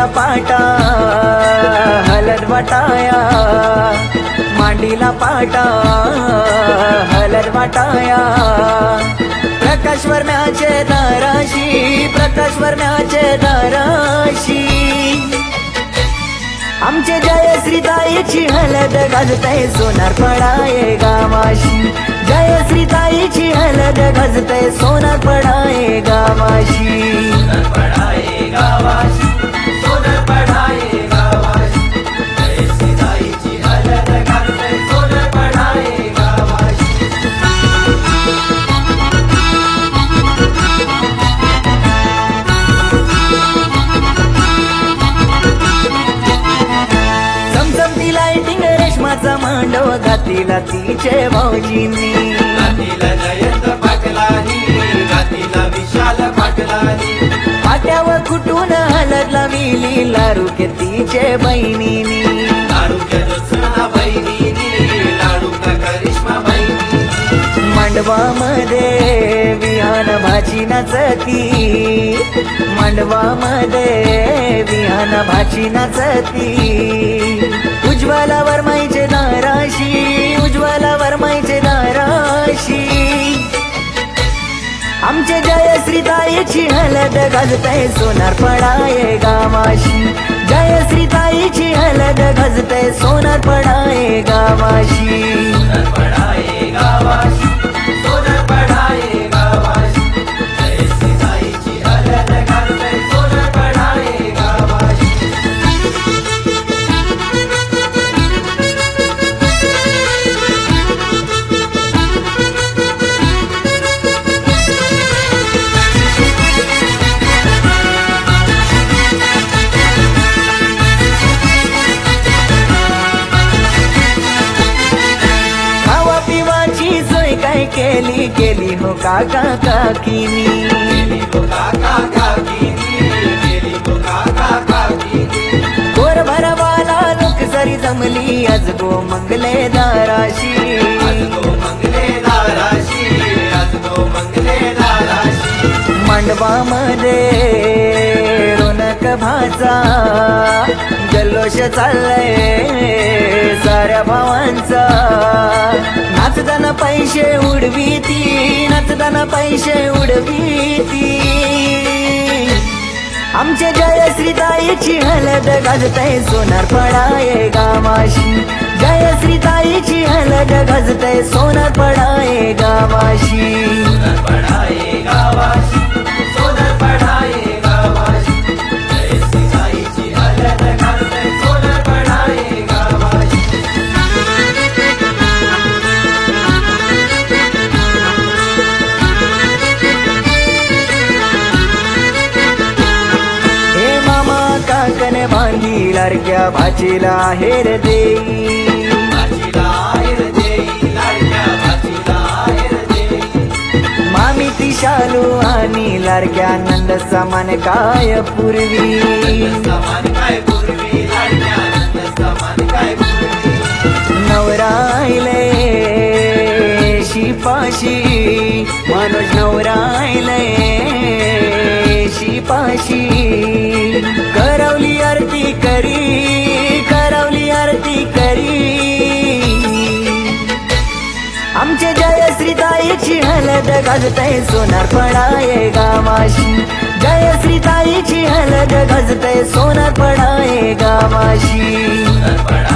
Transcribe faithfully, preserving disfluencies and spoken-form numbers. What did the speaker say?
मांडीला पाटा हलद वाटाया, मांडीला पाटा हलद वाटाया। प्रकाश वर्म्याचे दाराशी, प्रकाश वर्म्याचे दाराशी आमचे जयश्रीताईची हलद गाजतय सोनार पडाये गावाशी, जयश्रीताईची हलद गाजतय सोनार पडाये गावाशी, सोनार पडाये गावाशी, सोनार पडाये गावाशी, जयश्रीताईची हलद गाजतय सोनार पडाये गावाशी। चमचमती लाइटिंग रेशमाचा मांडव घातीला तिचे भाऊजींनी, घातीला जयंत पाटलानी, घातीला विशाल पाटलानी, पाट्यावर कुटून हलद लाविली लाडूके तिचे बहिणीनी, लाडूच्या दुसरा बहिणीनी, लाडूका करिश्मा बहिणीनी। मांडवामध्ये विहान भाची नाचती, मांडवामध्ये विहान भाची नाचती। उज्ज्वला वर्माईचे दाराशी, उज्ज्वला वर्माईचे दाराशी आमचे जयश्रीताईची हलद गाजतय सोनार पडाये गावाशी, जयश्रीताईची हलद गाजतय सोनार पडाये गावाशी, सोनार पडाये गावाशी, सोनार पडाये गावाशी, जयश्रीताईची हलद गाजतय सोनार पडाये गावाशी। खावा पिवाची सोय काय केली केली हो काका काकीनी, केली हो काका काकीनी, केली हो काका काकीनी। गोर भरवाला लोक सरी जमली आज गो मंगले दाराशी, आज गो मंगले दाराशी, आज गो मंगले दाराशी। मांडवामध्ये रोनक भाचा जल्लोष चाललंय साऱ्या भावांचा, नाचताना पैसे उडवीती, नाचताना पैसे उडवीती आमचे जयश्रीताईची हलद गाजतय सोनार पडाये गावाशी, जयश्रीताईची हलद गाजतय सोनार पडाये गावाशी, सोनार पडाये गावाशी, सोनार पडाये गावाशी, जयश्रीताईची हलद गाजतय सोनार पडाये गावाशी। हे मामा काकन बांधी लाडक्या भाचीला हेर देई, भाचीला आहेर देई, लाडक्या भाचीला आहेर देई। मामी ती शालू आणि लाडक्या नंद समान काय पूर्वी, समान काय पूर्वी, लाडक्या नंद समान काय पूर्वी। नवरायले शिपाशी मनोज नवरायले शिपाशी करवली आरती करी, करवली आरती करी आमचे जयश्रीताईची हलद गाजतय सोनार पडाये गावाशी, जयश्रीताईची हलद गाजतय सोनार पडाये गावाशी, सोनार पडाये